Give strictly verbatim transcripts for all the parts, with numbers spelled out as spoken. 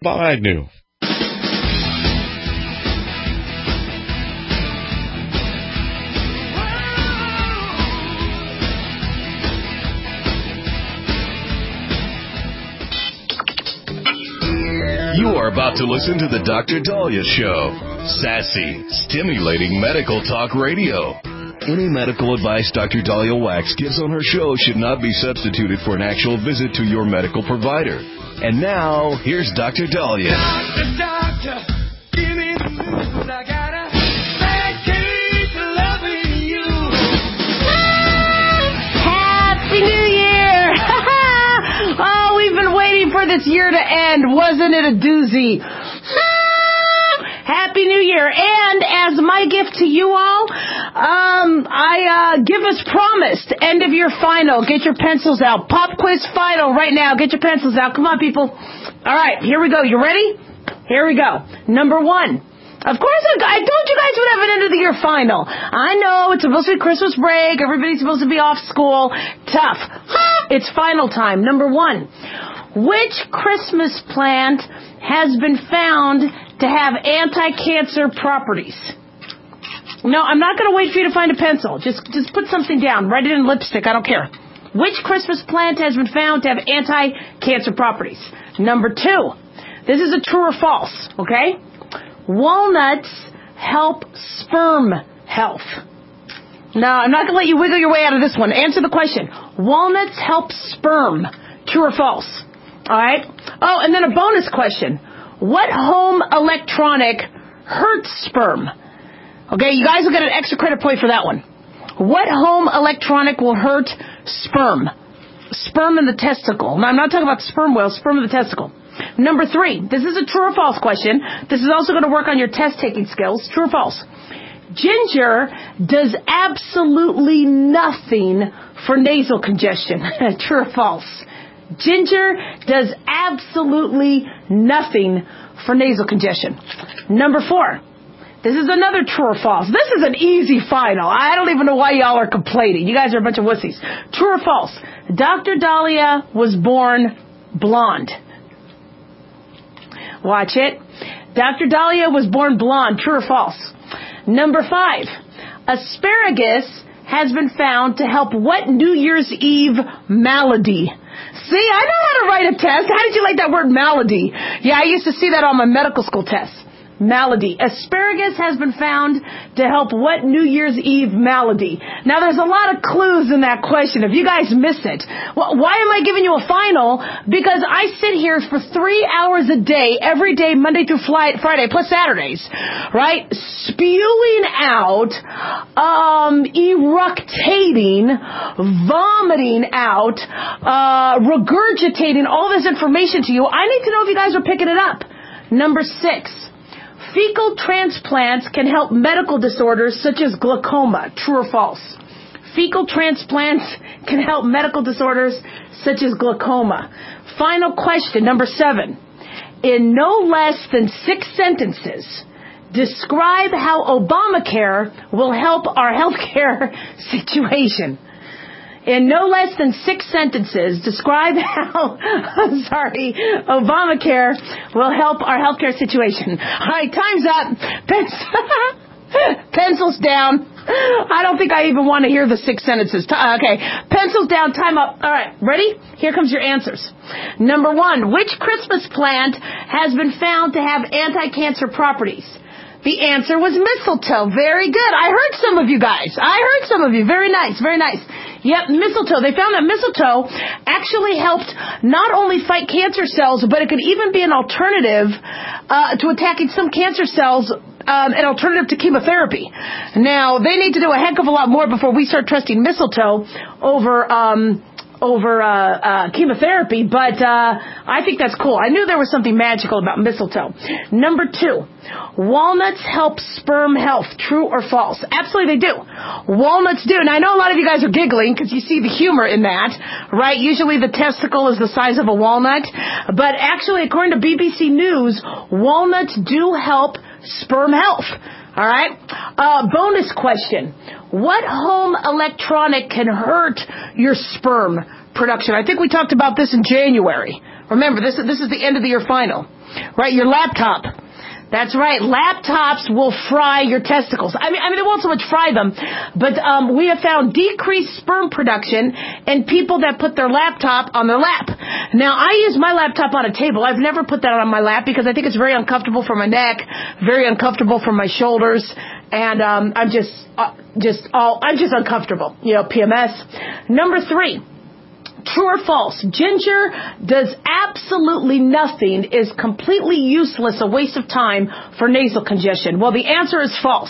Bob Agnew. You are about to listen to the Doctor Dahlia Show. Sassy, stimulating medical talk radio. Any medical advice Doctor Dahlia Wax gives on her show should not be substituted for an actual visit to your medical provider. And now, here's Doctor Dahlia. Doctor, doctor, give me the news. I got a bad case of loving you. Happy New Year! Oh, we've been waiting for this year to end. Wasn't it a doozy? Happy New Year. And as my gift to you all, um, I uh, give us promised, end of year final. Get your pencils out. Pop quiz final right now. Get your pencils out. Come on, people. All right, here we go. You ready? Here we go. Number one. Of course, I told you guys would have an end of the year final. I know it's supposed to be Christmas break. Everybody's supposed to be off school. Tough. It's final time. Number one. Which Christmas plant has been found to have anti-cancer properties? No, I'm not going to wait for you to find a pencil. Just just put something down. Write it in lipstick. I don't care. Which Christmas plant has been found to have anti-cancer properties? Number two. This is a true or false, okay? Walnuts help sperm health. Now, I'm not going to let you wiggle your way out of this one. Answer the question. Walnuts help sperm. True or false? All right. Oh, and then a bonus question. What home electronic hurts sperm? Okay, you guys will get an extra credit point for that one. What home electronic will hurt sperm? Sperm in the testicle. Now, I'm not talking about sperm whale, sperm in the testicle. Number three. This is a true or false question. This is also going to work on your test-taking skills. True or false? Ginger does absolutely nothing for nasal congestion. True or false? Ginger does absolutely nothing for nasal congestion. Number four. This is another true or false. This is an easy final. I don't even know why y'all are complaining. You guys are a bunch of wussies. True or false? Doctor Dahlia was born blonde. Watch it. Doctor Dahlia was born blonde. True or false? Number five. Asparagus has been found to help what New Year's Eve malady? See, I know how to write a test. How did you like that word malady? Yeah, I used to see that on my medical school test. Malady. Asparagus has been found to help what New Year's Eve malady? Now, there's a lot of clues in that question. If you guys miss it, well, why am I giving you a final? Because I sit here for three hours a day, every day, Monday through Friday, plus Saturdays, right? Spewing out, um, eructating, vomiting out, uh, regurgitating all this information to you. I need to know if you guys are picking it up. Number six. Fecal transplants can help medical disorders such as glaucoma. True or false? Fecal transplants can help medical disorders such as glaucoma. Final question, number seven. In no less than six sentences, describe how Obamacare will help our healthcare situation. In no less than six sentences, describe how, I'm sorry, Obamacare will help our healthcare situation. All right, time's up. Pens- Pencils down. I don't think I even want to hear the six sentences. Okay, pencils down, time up. All right, ready? Here comes your answers. Number one, which Christmas plant has been found to have anti-cancer properties? The answer was mistletoe. Very good. I heard some of you guys. I heard some of you. Very nice, very nice. Yep, mistletoe. They found that mistletoe actually helped not only fight cancer cells, but it could even be an alternative uh, to attacking some cancer cells, um, an alternative to chemotherapy. Now, they need to do a heck of a lot more before we start trusting mistletoe over um, over uh, uh, chemotherapy, but uh, I think that's cool. I knew there was something magical about mistletoe. Number two, walnuts help sperm health. True or false? Absolutely they do. Walnuts do. And I know a lot of you guys are giggling because you see the humor in that, right? Usually the testicle is the size of a walnut. But actually, according to B B C News, walnuts do help sperm health. All right? Uh, bonus question. What home electronic can hurt your sperm production? I think we talked about this in January, Remember, this is, this is the end of the year final, right? Your laptop. That's right. Laptops will fry your testicles. I mean, I mean, it won't so much fry them, but um, we have found decreased sperm production in people that put their laptop on their lap. Now, I use my laptop on a table. I've never put that on my lap because I think it's very uncomfortable for my neck, very uncomfortable for my shoulders, and um, I'm just, uh, just all, I'm just uncomfortable. You know, P M S. Number three. True or false? Ginger does absolutely nothing, is completely useless, a waste of time for nasal congestion. Well, the answer is false.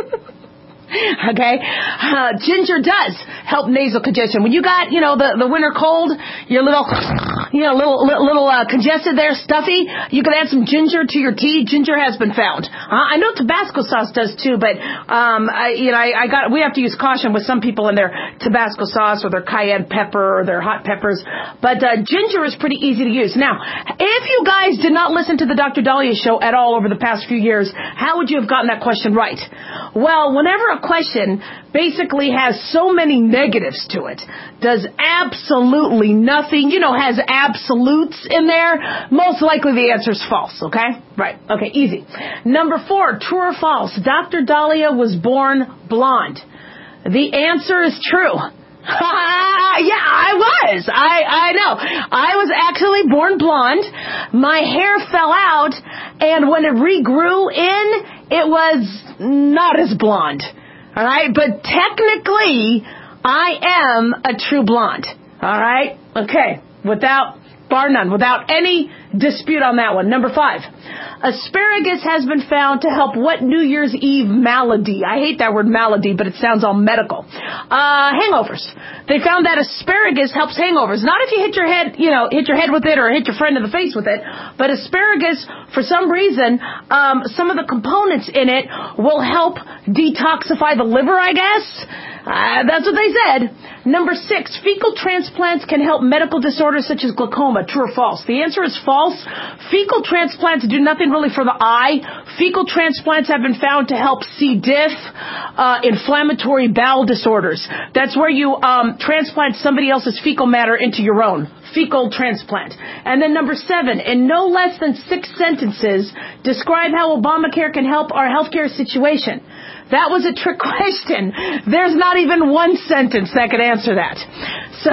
Okay? Uh, ginger does help nasal congestion. When you got, you know, the, the winter cold, you're a little, you know, little, little, little uh, congested there, stuffy, you can add some ginger to your tea. Ginger has been found. Uh, I know Tabasco sauce does too, but, um, I, you know, I, I got, we have to use caution with some people in their Tabasco sauce or their cayenne pepper or their hot peppers. But, uh, ginger is pretty easy to use. Now, if you guys did not listen to the Doctor Dahlia show at all over the past few years, how would you have gotten that question right? Well, whenever a question basically has so many negatives to it, does absolutely nothing, you know, has absolutes in there, most likely the answer is false, okay? Right, okay, easy. Number four, true or false? Doctor Dahlia was born blonde. The answer is true. Yeah, I was. I, I know. I was actually born blonde. My hair fell out, and when it regrew in, it was not as blonde. All right? But technically, I am a true blonde. All right? Okay. Without, bar none, without any dispute on that one. Number five. Asparagus has been found to help what New Year's Eve malady? I hate that word malady, but it sounds all medical. Uh, hangovers. They found that asparagus helps hangovers. Not if you hit your head, you know, hit your head with it or hit your friend in the face with it, but asparagus, for some reason, um, some of the components in it will help detoxify the liver, I guess. Uh, that's what they said. Number six, fecal transplants can help medical disorders such as glaucoma. True or false? The answer is false. Fecal transplants do nothing really for the eye. Fecal transplants have been found to help C. diff, uh, inflammatory bowel disorders. That's where you um, transplant somebody else's fecal matter into your own. Fecal transplant. And then number seven, in no less than six sentences, describe how Obamacare can help our healthcare situation. That was a trick question. There's not even one sentence that could answer that. So,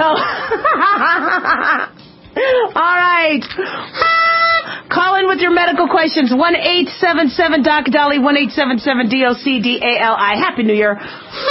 all right. Call in with your medical questions. one eight seven seven D O C D A L I, one eight seven seven D O C D A L I. Happy New Year.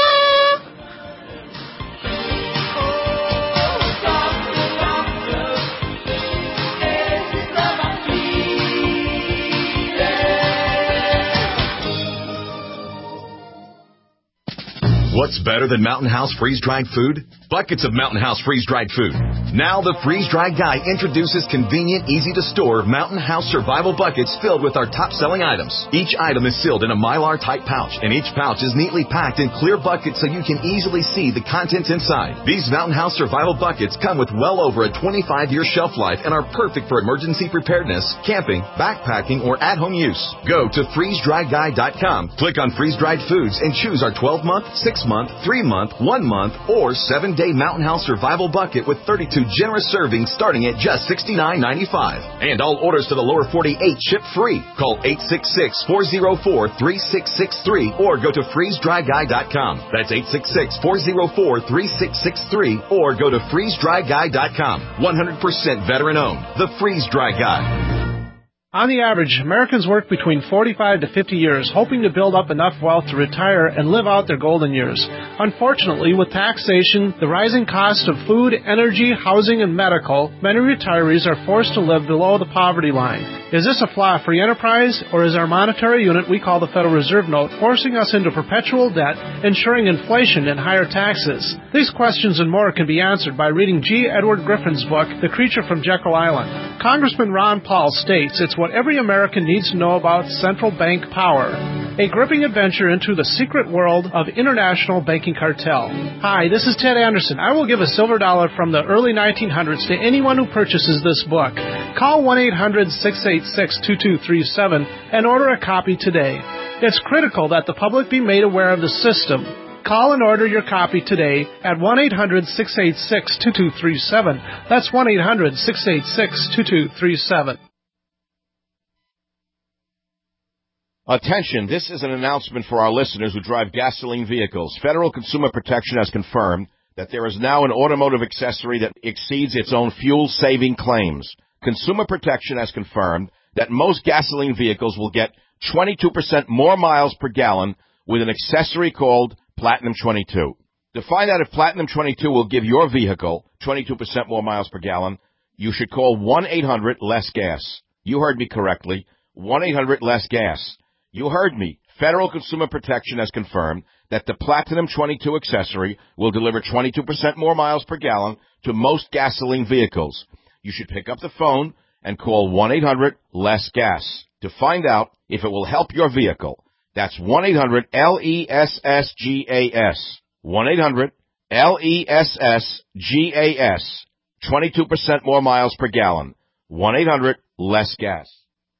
What's better than Mountain House freeze-dried food? Buckets of Mountain House freeze-dried food. Now the freeze-dried guy introduces convenient, easy-to-store Mountain House survival buckets filled with our top-selling items. Each item is sealed in a Mylar-type pouch, and each pouch is neatly packed in clear buckets so you can easily see the contents inside. These Mountain House survival buckets come with well over a twenty-five year shelf life and are perfect for emergency preparedness, camping, backpacking, or at-home use. Go to freeze dry guy dot com, click on freeze-dried foods, and choose our twelve month, six month, three month, one month, or seven day Mountain House survival bucket with thirty-two generous servings starting at just sixty-nine ninety-five. And all orders to the lower forty-eight ship free. Call eight six six, four oh four, three six six three or go to freeze dry guy dot com. That's eight six six, four oh four, three six six three or go to freeze dry guy dot com. one hundred percent veteran owned. The Freeze Dry Guy. On the average, Americans work between forty-five to fifty years, hoping to build up enough wealth to retire and live out their golden years. Unfortunately, with taxation, the rising cost of food, energy, housing, and medical, many retirees are forced to live below the poverty line. Is this a flaw free enterprise, or is our monetary unit we call the Federal Reserve Note forcing us into perpetual debt, ensuring inflation and higher taxes? These questions and more can be answered by reading G. Edward Griffin's book, The Creature from Jekyll Island. Congressman Ron Paul states it's what every American needs to know about central bank power. A gripping adventure into the secret world of international banking cartel. Hi, this is Ted Anderson. I will give a silver dollar from the early nineteen hundreds to anyone who purchases this book. Call one eight hundred, six eight six, two two three seven and order a copy today. It's critical that the public be made aware of the system. Call and order your copy today at one eight hundred six eight six two two three seven. That's one eight hundred six eight six two two three seven. Attention, this is an announcement for our listeners who drive gasoline vehicles. Federal Consumer Protection has confirmed that there is now an automotive accessory that exceeds its own fuel-saving claims. Consumer Protection has confirmed that most gasoline vehicles will get twenty-two percent more miles per gallon with an accessory called Platinum twenty-two. To find out if Platinum twenty-two will give your vehicle twenty-two percent more miles per gallon, you should call one eight hundred less gas. You heard me correctly, one eight hundred less gas. You heard me. Federal Consumer Protection has confirmed that the Platinum twenty-two accessory will deliver twenty-two percent more miles per gallon to most gasoline vehicles. You should pick up the phone and call one eight hundred less gas to find out if it will help your vehicle. That's one eight hundred L E S S G A S. one eight hundred L E S S G A S. twenty-two percent more miles per gallon. one eight hundred less gas.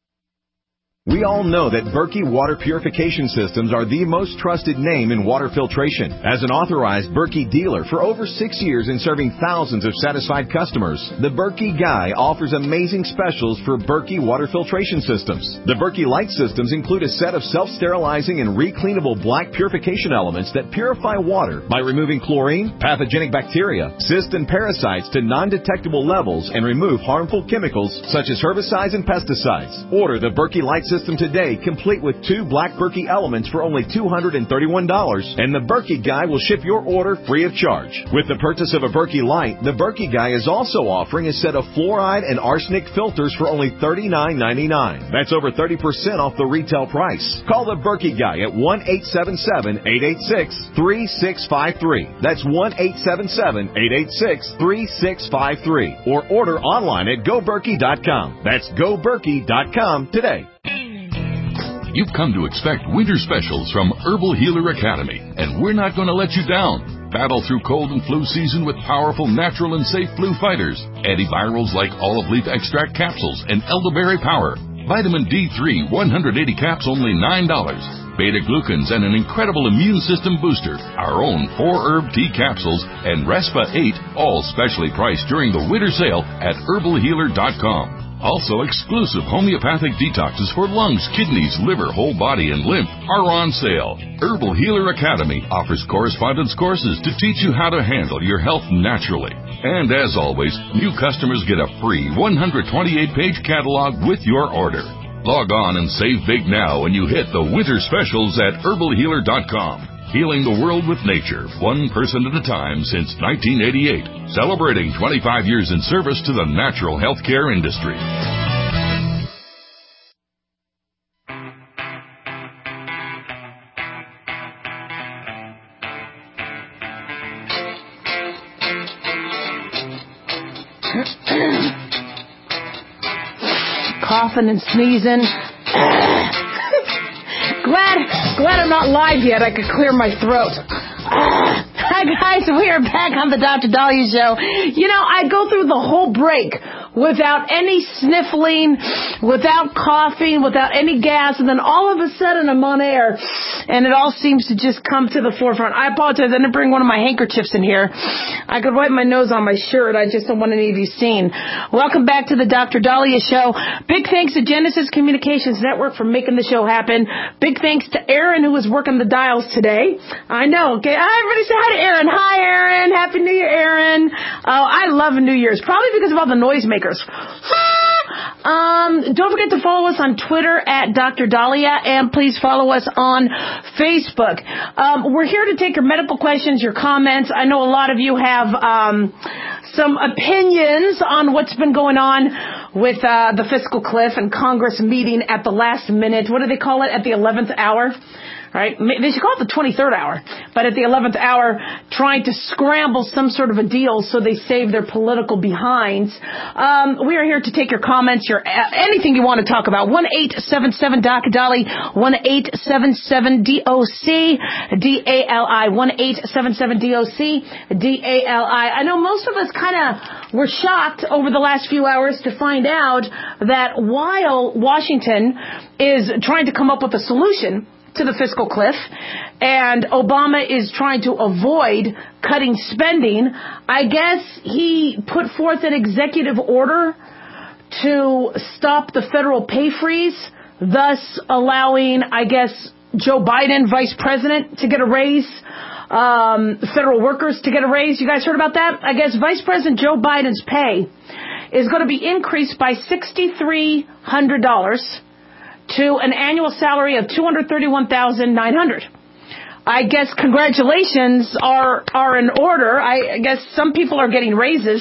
We all know that Berkey Water Purification Systems are the most trusted name in water filtration. As an authorized Berkey dealer for over six years and serving thousands of satisfied customers, the Berkey Guy offers amazing specials for Berkey Water Filtration Systems. The Berkey Light Systems include a set of self-sterilizing and recleanable black purification elements that purify water by removing chlorine, pathogenic bacteria, cysts, and parasites to non-detectable levels and remove harmful chemicals such as herbicides and pesticides. Order the Berkey Light System today, complete with two black Berkey elements for only two hundred thirty-one dollars, and the Berkey Guy will ship your order free of charge. With the purchase of a Berkey Light, the Berkey Guy is also offering a set of fluoride and arsenic filters for only thirty-nine ninety-nine. That's over thirty percent off the retail price. Call the Berkey Guy at one eight seven seven, eight eight six, three six five three. That's one eight seven seven, eight eight six, three six five three. Or order online at go berkey dot com. That's go berkey dot com today. You've come to expect winter specials from Herbal Healer Academy, and we're not going to let you down. Battle through cold and flu season with powerful, natural, and safe flu fighters. Antivirals like olive leaf extract capsules and elderberry power. Vitamin D three, one hundred eighty caps, only nine dollars. Beta-glucans and an incredible immune system booster. Our own four-herb tea capsules and Respa eight, all specially priced during the winter sale at herbal healer dot com. Also, exclusive homeopathic detoxes for lungs, kidneys, liver, whole body, and lymph are on sale. Herbal Healer Academy offers correspondence courses to teach you how to handle your health naturally. And as always, new customers get a free one hundred twenty-eight page catalog with your order. Log on and save big now when you hit the winter specials at herbal healer dot com. Healing the world with nature, one person at a time since nineteen eighty-eight. Celebrating twenty-five years in service to the natural healthcare industry. Coughing and sneezing. Glad, glad I'm not live yet. I could clear my throat. Hi, guys. We are back on the Doctor Dahlia Show. You know, I go through the whole break without any sniffling, without coughing, without any gas, and then all of a sudden I'm on air, and it all seems to just come to the forefront. I apologize. I didn't bring one of my handkerchiefs in here. I could wipe my nose on my shirt. I just don't want any of you seen. Welcome back to the Doctor Dahlia Show. Big thanks to Genesis Communications Network for making the show happen. Big thanks to Aaron, who was working the dials today. I know. Okay, everybody say hi to Aaron. Hi, Aaron. Happy New Year, Aaron. Oh, I love New Year's, probably because of all the noisemakers. Um, don't forget to follow us on Twitter at Doctor Dahlia, and please follow us on Facebook. Um, we're here to take your medical questions, your comments. I know a lot of you have um, some opinions on what's been going on with uh, the fiscal cliff and Congress meeting at the last minute. What do they call it? At the eleventh hour? Right? They should call it the twenty-third hour, but at the eleventh hour, trying to scramble some sort of a deal so they save their political behinds. Um, we are here to take your comments, your anything you want to talk about. one eight seven seven D O C D A L I, one eight seven seven D O C D A L I, one eight seven seven D O C D A L I. I know most of us kind of were shocked over the last few hours to find out that while Washington is trying to come up with a solution to the fiscal cliff, and Obama is trying to avoid cutting spending. I guess he put forth an executive order to stop the federal pay freeze, thus allowing, I guess, Joe Biden, vice president, to get a raise, um, federal workers to get a raise. You guys heard about that? I guess Vice President Joe Biden's pay is going to be increased by six thousand three hundred dollars to an annual salary of two hundred thirty-one thousand nine hundred dollars. I guess congratulations are are in order. I, I guess some people are getting raises.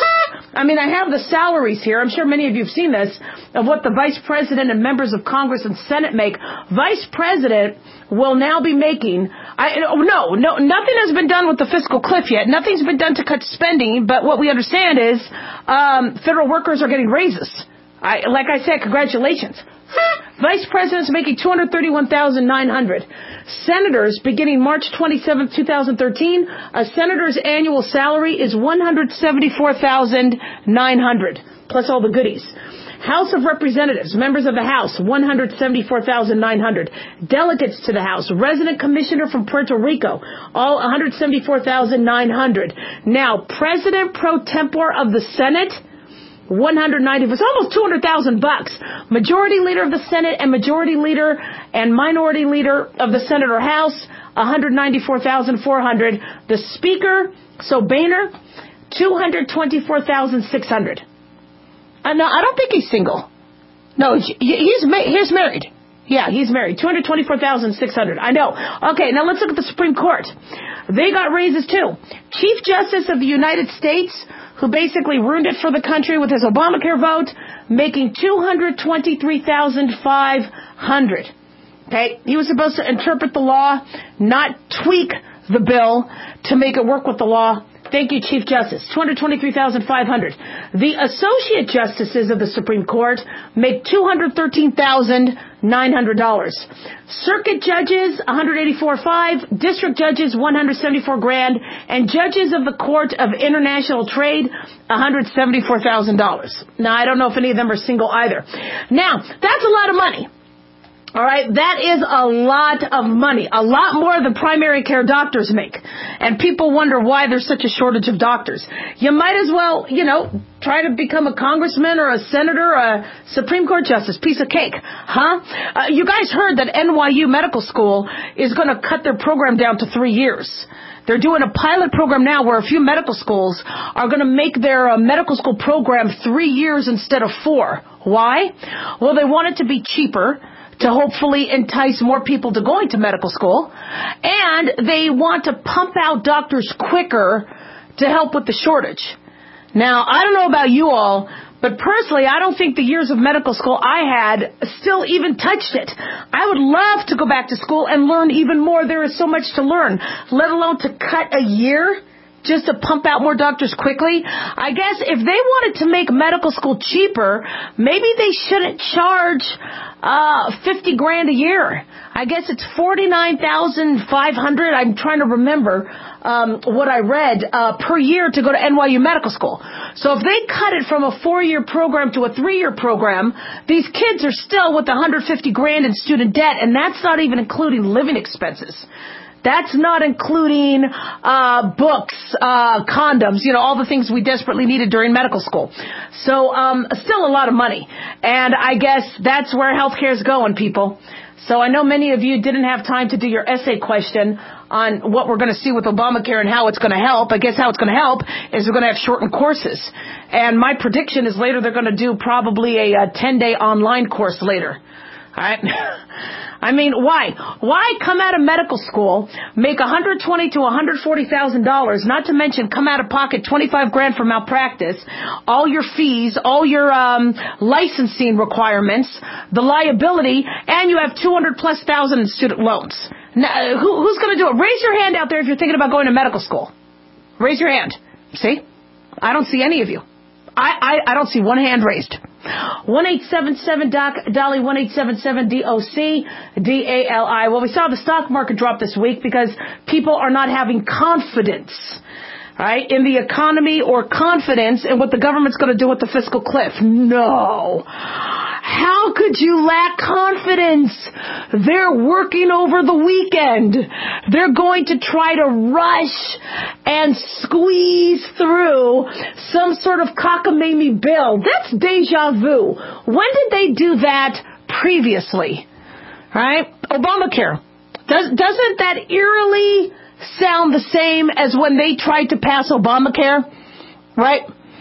I mean, I have the salaries here. I'm sure many of you have seen this, of what the vice president and members of Congress and Senate make. Vice president will now be making, I, no, no, nothing has been done with the fiscal cliff yet. Nothing's been done to cut spending, but what we understand is um, federal workers are getting raises. I, like I said, congratulations. Vice President's making two hundred thirty-one thousand nine hundred dollars. Senators, beginning March twenty-seventh, twenty thirteen, a senator's annual salary is one hundred seventy-four thousand nine hundred dollars, plus all the goodies. House of Representatives, members of the House, one hundred seventy-four thousand nine hundred dollars. Delegates to the House, resident commissioner from Puerto Rico, all one hundred seventy-four thousand nine hundred dollars. Now, President pro tempore of the Senate, one hundred ninety, it's almost two hundred thousand bucks. Majority leader of the Senate and majority leader and minority leader of the Senate or House, one hundred ninety-four thousand four hundred. The Speaker, so Boehner, two hundred twenty-four thousand six hundred. Uh, no, I don't think he's single. No, he's ma- he's married. Yeah, he's married. two hundred twenty-four thousand six hundred. I know. Okay, now let's look at the Supreme Court. They got raises too. Chief Justice of the United States, who basically ruined it for the country with his Obamacare vote, making two hundred twenty-three thousand five hundred. Okay, he was supposed to interpret the law, not tweak the bill to make it work with the law. Thank you, Chief Justice. two hundred twenty-three thousand five hundred. The Associate Justices of the Supreme Court make two hundred thirteen thousand nine hundred dollars. Circuit judges, one hundred eighty-four thousand five hundred. District judges, one hundred seventy-four grand. And judges of the Court of International Trade, one hundred seventy-four thousand dollars. Now, I don't know if any of them are single either. Now, that's a lot of money. All right, that is a lot of money, a lot more than primary care doctors make. And people wonder why there's such a shortage of doctors. You might as well, you know, try to become a congressman or a senator or a Supreme Court justice. Piece of cake, huh? Uh, you guys heard that N Y U Medical School is going to cut their program down to three years. They're doing a pilot program now where a few medical schools are going to make their uh, medical school program three years instead of four. Why? Well, they want it to be cheaper, to hopefully entice more people to going to medical school. And they want to pump out doctors quicker to help with the shortage. Now, I don't know about you all, but personally, I don't think the years of medical school I had still even touched it. I would love to go back to school and learn even more. There is so much to learn, let alone to cut a year just to pump out more doctors quickly. I guess if they wanted to make medical school cheaper, maybe they shouldn't charge uh fifty grand a year. I guess it's forty-nine thousand five hundred. I'm trying to remember um what I read uh per year to go to N Y U Medical School. So if they cut it from a four-year program to a three-year program, these kids are still with one hundred fifty grand in student debt, and that's not even including living expenses. That's not including uh books, uh condoms, you know, all the things we desperately needed during medical school. So um still a lot of money. And I guess that's where healthcare is going, people. So I know many of you didn't have time to do your essay question on what we're going to see with Obamacare and how it's going to help. I guess how it's going to help is we're going to have shortened courses. And my prediction is later they're going to do probably a, a ten-day online course later. All right? I mean, why? Why come out of medical school, make one hundred twenty to one hundred forty thousand dollars, not to mention come out of pocket twenty-five grand for malpractice, all your fees, all your um, licensing requirements, the liability, and you have two hundred plus thousand in student loans. Now, who, who's going to do it? Raise your hand out there if you're thinking about going to medical school. Raise your hand. See? I don't see any of you. I, I, I don't see one hand raised. one eight seven seven D O C, Dolly, one eight seven seven D O C, D A L I. Well, we saw the stock market drop this week because people are not having confidence, right, in the economy or confidence in what the government's going to do with the fiscal cliff. No. How could you lack confidence? They're working over the weekend. They're going to try to rush and squeeze through some sort of cockamamie bill. That's deja vu. When did they do that previously? Right? Obamacare. Does, doesn't that eerily sound the same as when they tried to pass Obamacare? Right?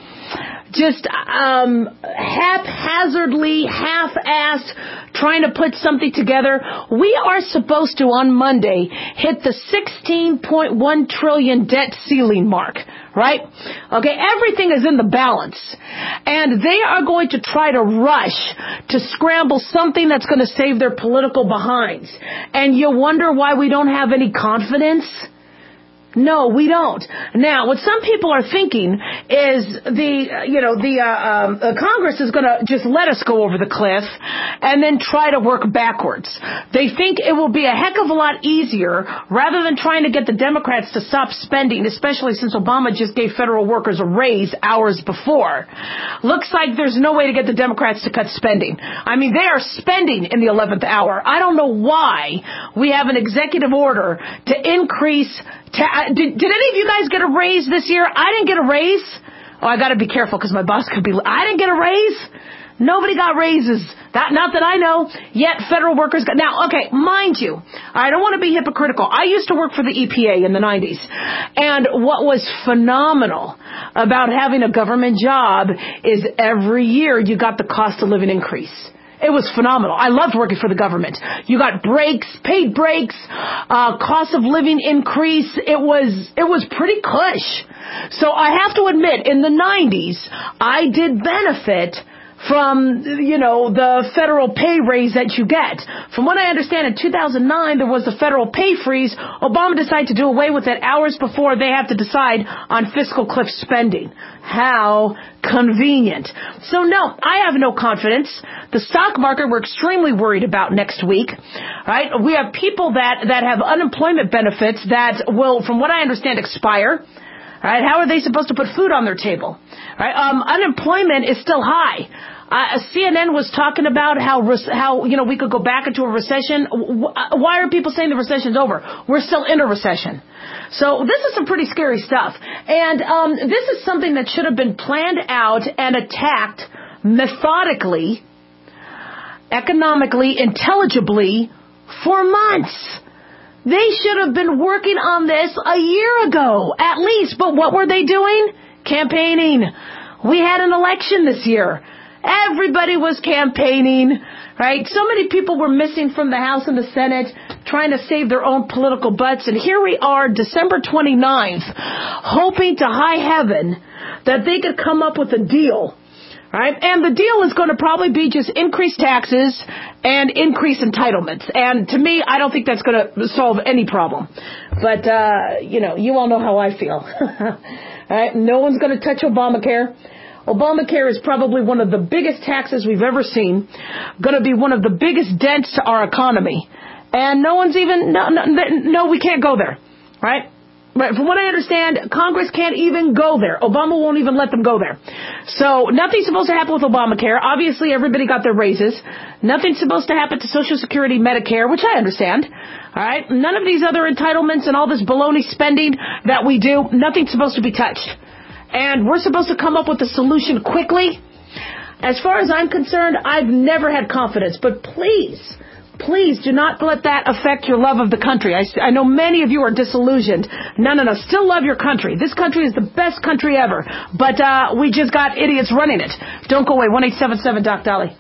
Just um, haphazardly, half-assed, trying to put something together. We are supposed to, on Monday, hit the sixteen point one trillion debt ceiling mark, right? Okay, everything is in the balance. And they are going to try to rush to scramble something that's going to save their political behinds. And you wonder why we don't have any confidence? No, we don't. Now, what some people are thinking is the, you know, the uh, um, uh, Congress is going to just let us go over the cliff and then try to work backwards. They think it will be a heck of a lot easier rather than trying to get the Democrats to stop spending, especially since Obama just gave federal workers a raise hours before. Looks like there's no way to get the Democrats to cut spending. I mean, they are spending in the eleventh hour. I don't know why we have an executive order to increase Ta- did, did any of you guys get a raise this year? I didn't get a raise. Oh, I got to be careful because my boss could be. I didn't get a raise. Nobody got raises. That, not that I know. Yet federal workers got. Now, okay, mind you, I don't want to be hypocritical. I used to work for the E P A in the nineties. And what was phenomenal about having a government job is every year you got the cost of living increase. It was phenomenal. I loved working for the government. You got breaks, paid breaks, uh, cost of living increase. It was, it was pretty cush. So I have to admit, in the nineties, I did benefit from, you know, the federal pay raise that you get. From what I understand, in two thousand nine, there was the federal pay freeze. Obama decided to do away with it hours before they have to decide on fiscal cliff spending. How convenient. So no, I have no confidence. The stock market we're extremely worried about next week. Right? We have people that, that have unemployment benefits that will, from what I understand, expire. Right? How are they supposed to put food on their table? Right? Um, unemployment is still high. Uh, C N N was talking about how, how, you know, we could go back into a recession. Why are people saying the recession's over? We're still in a recession. So this is some pretty scary stuff. And um, this is something that should have been planned out and attacked methodically, economically, intelligibly for months. They should have been working on this a year ago, at least. But what were they doing? Campaigning. We had an election this year. Everybody was campaigning, right? So many people were missing from the House and the Senate, trying to save their own political butts. And here we are, December twenty-ninth, hoping to high heaven that they could come up with a deal, right? And the deal is going to probably be just increase taxes and increase entitlements. And to me, I don't think that's going to solve any problem. But, uh, you know, you all know how I feel. Right? No one's going to touch Obamacare. Obamacare is probably one of the biggest taxes we've ever seen, going to be one of the biggest dents to our economy. And no one's even, no, no, no we can't go there, right? But from what I understand, Congress can't even go there. Obama won't even let them go there. So nothing's supposed to happen with Obamacare. Obviously, everybody got their raises. Nothing's supposed to happen to Social Security, Medicare, which I understand. All right? None of these other entitlements and all this baloney spending that we do, nothing's supposed to be touched. And we're supposed to come up with a solution quickly. As far as I'm concerned, I've never had confidence. But please, please do not let that affect your love of the country. I, I know many of you are disillusioned. No, no, no. Still love your country. This country is the best country ever. But uh, we just got idiots running it. Don't go away. one eight seven seven Doc Dolly.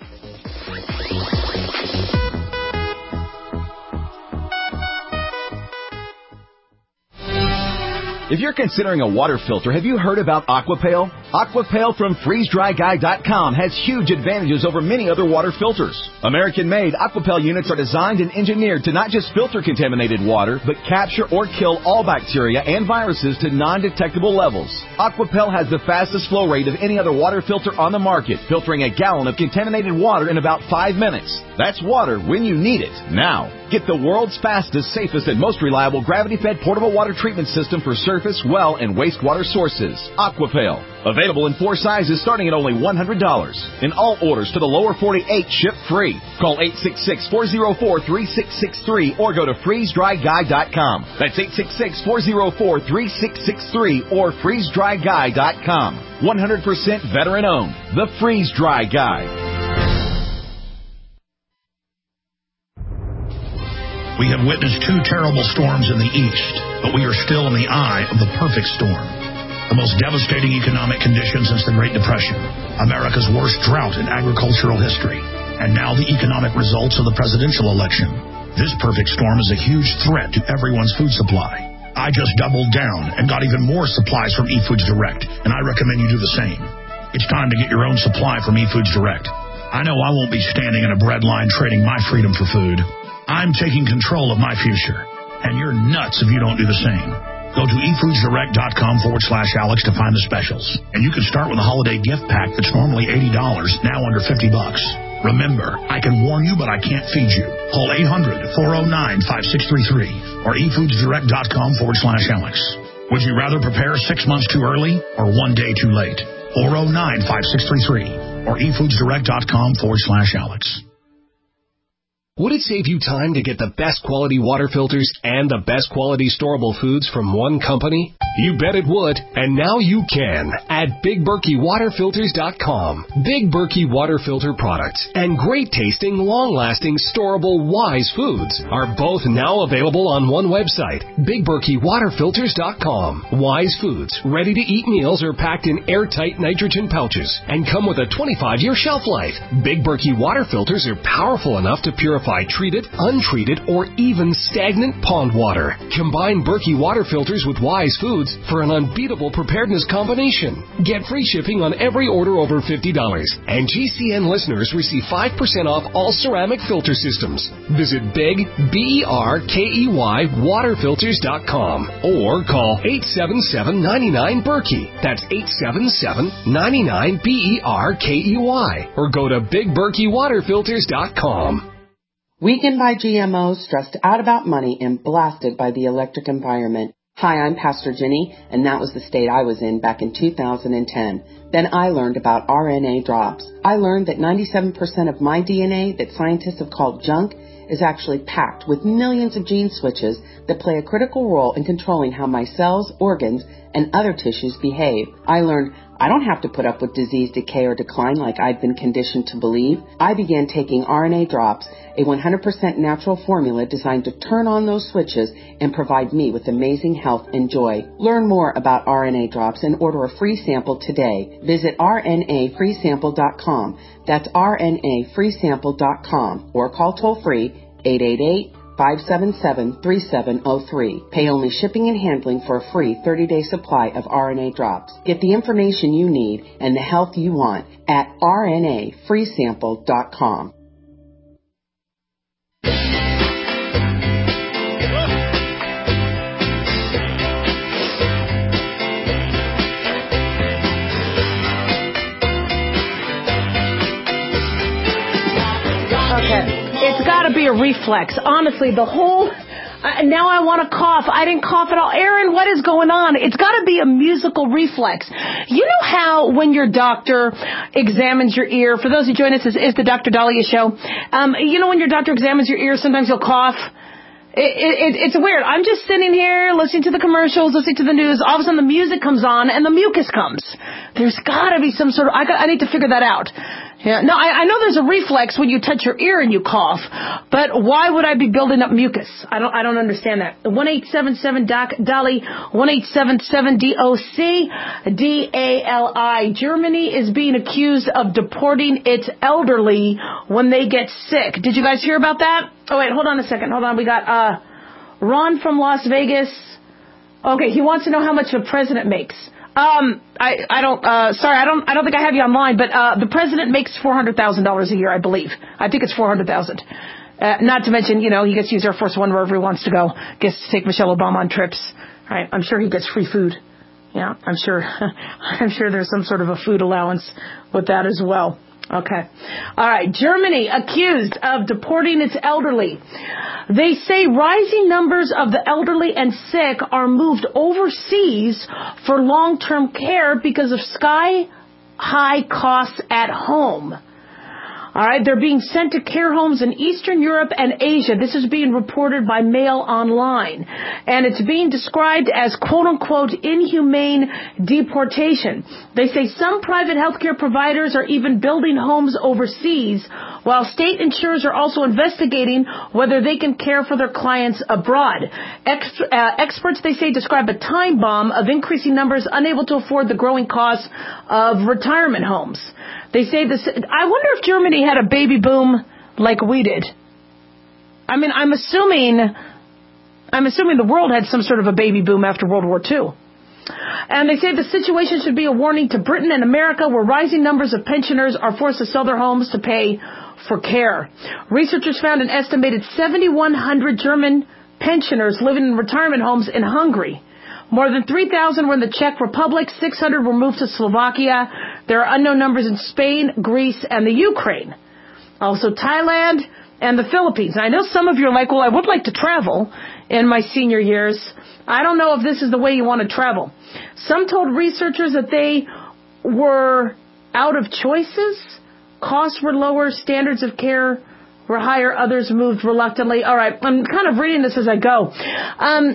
If you're considering a water filter, have you heard about Aquapail? Aquapail from freeze dry guy dot com has huge advantages over many other water filters. American-made Aquapail units are designed and engineered to not just filter contaminated water, but capture or kill all bacteria and viruses to non-detectable levels. Aquapail has the fastest flow rate of any other water filter on the market, filtering a gallon of contaminated water in about five minutes. That's water when you need it, now. Get the world's fastest, safest, and most reliable gravity-fed portable water treatment system for surface, well, and wastewater sources. Aquapail. Available Available in four sizes starting at only one hundred dollars. And all orders to the lower forty-eight ship free. Call eight six six, four oh four, three six six three or go to freeze dry guy dot com. That's eight six six, four oh four, three six six three or freeze dry guy dot com. one hundred percent veteran owned. The Freeze Dry Guy. We have witnessed two terrible storms in the east, but we are still in the eye of the perfect storm. The most devastating economic conditions since the Great Depression, America's worst drought in agricultural history, and now the economic results of the presidential election. This perfect storm is a huge threat to everyone's food supply. I just doubled down and got even more supplies from eFoods Direct, and I recommend you do the same. It's time to get your own supply from eFoods Direct. I know I won't be standing in a bread line trading my freedom for food. I'm taking control of my future, and you're nuts if you don't do the same. Go to efoodsdirect.com forward slash Alex to find the specials. And you can start with a holiday gift pack that's normally eighty dollars, now under fifty bucks. Remember, I can warn you, but I can't feed you. Call eight hundred, four oh nine, five six three three or efoodsdirect.com forward slash Alex. Would you rather prepare six months too early or one day too late? four oh nine, five six three three or efoodsdirect.com forward slash Alex. Would it save you time to get the best quality water filters and the best quality storable foods from one company? You bet it would, and now you can at Big Berkey Water Filters dot com. Big Berkey Water Filter products and great tasting, long-lasting, storable Wise foods are both now available on one website, Big Berkey Water Filters dot com. Wise foods, ready-to-eat meals are packed in airtight nitrogen pouches and come with a twenty-five year shelf life. Big Berkey Water Filters are powerful enough to purify treated, untreated, or even stagnant pond water. Combine Berkey Water Filters with Wise foods for an unbeatable preparedness combination. Get free shipping on every order over fifty dollars. And G C N listeners receive five percent off all ceramic filter systems. Visit Big, B E R K E Y, water filters dot com or call eight seven seven, nine nine, Berkey. That's eight seven seven, nine nine, B E R K E Y. Or go to Big Berkey Water Filters dot com. Weakened by G M Os, stressed out about money, and blasted by the electric environment. Hi, I'm Pastor Jenny, and that was the state I was in back in two thousand ten. Then I learned about R N A drops. I learned that ninety-seven percent of my D N A that scientists have called junk is actually packed with millions of gene switches that play a critical role in controlling how my cells, organs, and other tissues behave. I learned I don't have to put up with disease, decay, or decline like I'd been conditioned to believe. I began taking R N A drops, a one hundred percent natural formula designed to turn on those switches and provide me with amazing health and joy. Learn more about R N A drops and order a free sample today. Visit R N A free sample dot com. That's R N A free sample dot com or call toll-free eight eight eight, five seven seven, three seven zero three. Pay only shipping and handling for a free thirty day supply of R N A drops. Get the information you need and the health you want at R N A free sample dot com. Okay. It's got to be a reflex. Honestly, the whole... Uh, now I want to cough. I didn't cough at all. Aaron, what is going on? It's got to be a musical reflex. You know how when your doctor examines your ear, for those who join us, this is the Doctor Dahlia Show. Um, you know when your doctor examines your ear, sometimes you'll cough. It, it, it's weird. I'm just sitting here listening to the commercials, listening to the news. All of a sudden the music comes on and the mucus comes. There's got to be some sort of... I, got, I need to figure that out. Yeah. No, I, I know there's a reflex when you touch your ear and you cough, but why would I be building up mucus? I don't I don't understand that. one eight seven seven D O C, Dolly, one eight seven seven D O C, D A L I. Germany is being accused of deporting its elderly when they get sick. Did you guys hear about that? Oh, wait, hold on a second. Hold on. We got uh, Ron from Las Vegas. Okay, he wants to know how much a president makes. Um, I, I don't, uh, sorry, I don't, I don't think I have you online, but, uh, the president makes four hundred thousand dollars a year, I believe. I think it's four hundred thousand dollars. Uh, not to mention, you know, he gets to use Air Force One wherever he wants to go. Gets to take Michelle Obama on trips. Right? I'm sure he gets free food. Yeah, I'm sure, I'm sure there's some sort of a food allowance with that as well. Okay. All right. Germany accused of deporting its elderly. They say rising numbers of the elderly and sick are moved overseas for long-term care because of sky-high costs at home. All right, they're being sent to care homes in Eastern Europe and Asia. This is being reported by Mail Online. And it's being described as quote-unquote inhumane deportation. They say some private healthcare providers are even building homes overseas, while state insurers are also investigating whether they can care for their clients abroad. Ex- uh, experts, they say, describe a time bomb of increasing numbers unable to afford the growing costs of retirement homes. They say this. I wonder if Germany had a baby boom like we did. I mean, I'm assuming, I'm assuming the world had some sort of a baby boom after World War Two. And they say the situation should be a warning to Britain and America, where rising numbers of pensioners are forced to sell their homes to pay for care. Researchers found an estimated seven thousand one hundred German pensioners living in retirement homes in Hungary. More than three thousand were in the Czech Republic. six hundred were moved to Slovakia. There are unknown numbers in Spain, Greece, and the Ukraine. Also Thailand and the Philippines. I know some of you are like, well, I would like to travel in my senior years. I don't know if this is the way you want to travel. Some told researchers that they were out of choices. Costs were lower. Standards of care were higher. Others moved reluctantly. All right, I'm kind of reading this as I go. Um...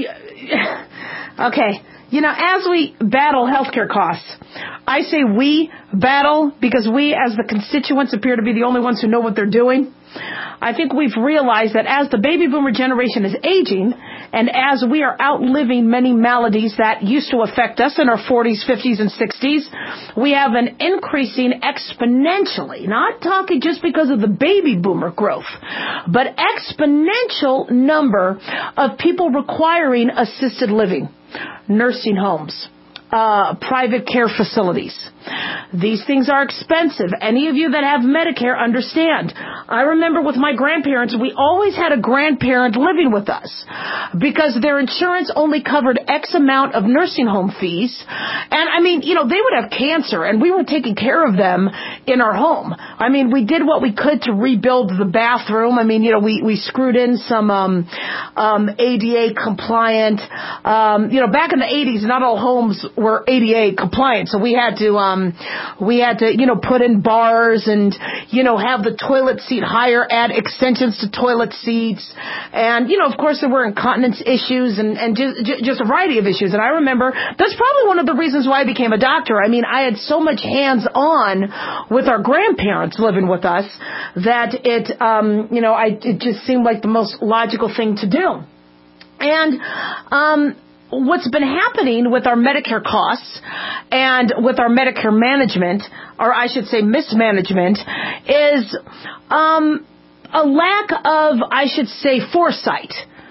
Okay, you know, as we battle healthcare costs, I say we battle because we as the constituents appear to be the only ones who know what they're doing. I think we've realized that as the baby boomer generation is aging, and as we are outliving many maladies that used to affect us in our forties, fifties, and sixties, we have an increasing exponentially, not talking just because of the baby boomer growth, but exponential number of people requiring assisted living, nursing homes, uh, private care facilities. These things are expensive. Any of you that have Medicare understand. I remember with my grandparents, we always had a grandparent living with us because their insurance only covered X amount of nursing home fees. And I mean, you know, they would have cancer and we were taking care of them in our home. I mean, we did what we could to rebuild the bathroom. I mean, you know, we, we screwed in some, um, um, A D A compliant, um, you know, back in the eighties, not all homes were A D A compliant. So we had to, um, we had to, you know, put in bars and, you know, have the toilet seat higher, add extensions to toilet seats. And, you know, of course, there were incontinence issues and, and just, just a variety of issues. And I remember that's probably one of the reasons why I became a doctor. I mean, I had so much hands-on with our grandparents living with us that it, um, you know, I, it just seemed like the most logical thing to do. And, um, what's been happening with our Medicare costs and with our Medicare management, or I should say mismanagement, is um, a lack of, I should say, foresight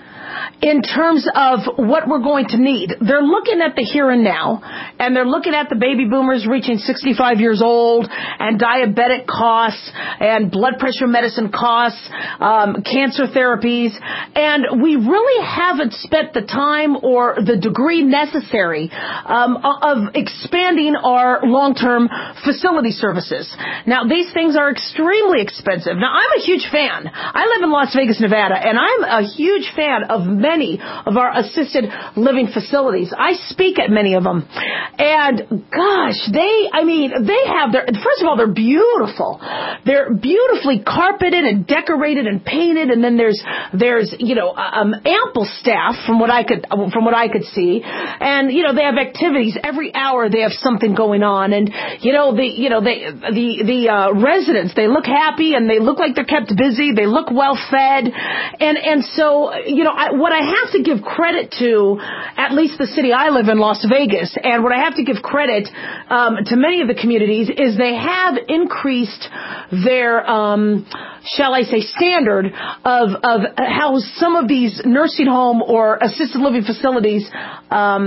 in terms of what we're going to need. They're looking at the here and now, and they're looking at the baby boomers reaching sixty-five years old, and diabetic costs, and blood pressure medicine costs, um, cancer therapies, and we really haven't spent the time or the degree necessary um, of expanding our long-term facility services. Now, these things are extremely expensive. Now, I'm a huge fan. I live in Las Vegas, Nevada, and I'm a huge fan of many of our assisted living facilities. I speak at many of them. And gosh, they, I mean, they have their, first of all, they're beautiful. They're beautifully carpeted and decorated and painted. And then there's, there's, you know, um, ample staff from what I could, from what I could see. And, you know, they have activities every hour. They have something going on. And, you know, the, you know, they, the, the, uh, residents, they look happy and they look like they're kept busy. They look well fed. And, and so, you know, I, what I have to give credit to, at least the city I live in, Las Vegas, and what I have to give credit um, to many of the communities is they have increased their, um, shall I say, standard of, of how some of these nursing home or assisted living facilities um,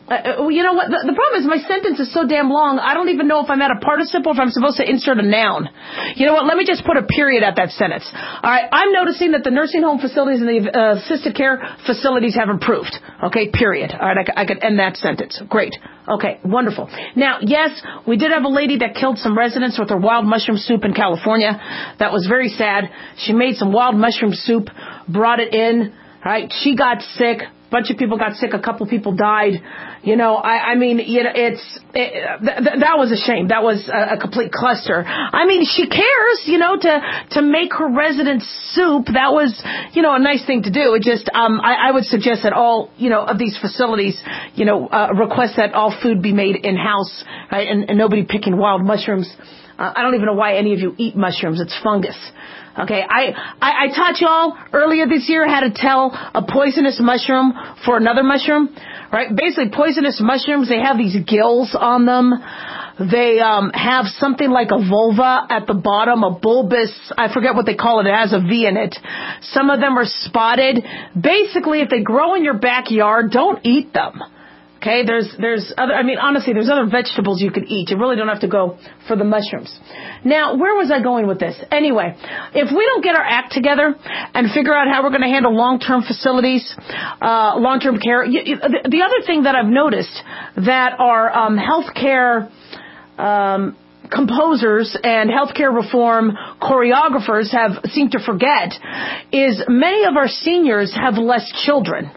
Uh, you know what? The, the problem is my sentence is so damn long, I don't even know if I'm at a participle or if I'm supposed to insert a noun. You know what? Let me just put a period at that sentence. All right. I'm noticing that the nursing home facilities and the uh, assisted care facilities have improved. Okay. Period. All right. I, I could end that sentence. Great. Okay. Wonderful. Now, yes, we did have a lady that killed some residents with her wild mushroom soup in California. That was very sad. She made some wild mushroom soup, brought it in. All right. She got sick. Bunch of people got sick. A couple people died. You know, I, I mean, you know, it's it, th- th- that was a shame. That was a, a complete cluster. I mean, she cares, you know, to to make her residents soup. That was, you know, a nice thing to do. It just, um, I, I would suggest that all, you know, of these facilities, you know, uh, request that all food be made in house, right, and, and nobody picking wild mushrooms. Uh, I don't even know why any of you eat mushrooms. It's fungus. Okay, I, I, I taught y'all earlier this year how to tell a poisonous mushroom for another mushroom, right? Basically, poisonous mushrooms, they have these gills on them. They um, have something like a vulva at the bottom, a bulbous, I forget what they call it, it has a V in it. Some of them are spotted. Basically, if they grow in your backyard, don't eat them. Okay, there's, there's other, I mean, honestly, there's other vegetables you could eat. You really don't have to go for the mushrooms. Now, where was I going with this? Anyway, if we don't get our act together and figure out how we're going to handle long-term facilities, uh, long-term care, you, you, the, the other thing that I've noticed that our, um, healthcare, um, composers and healthcare reform choreographers have seemed to forget is many of our seniors have less children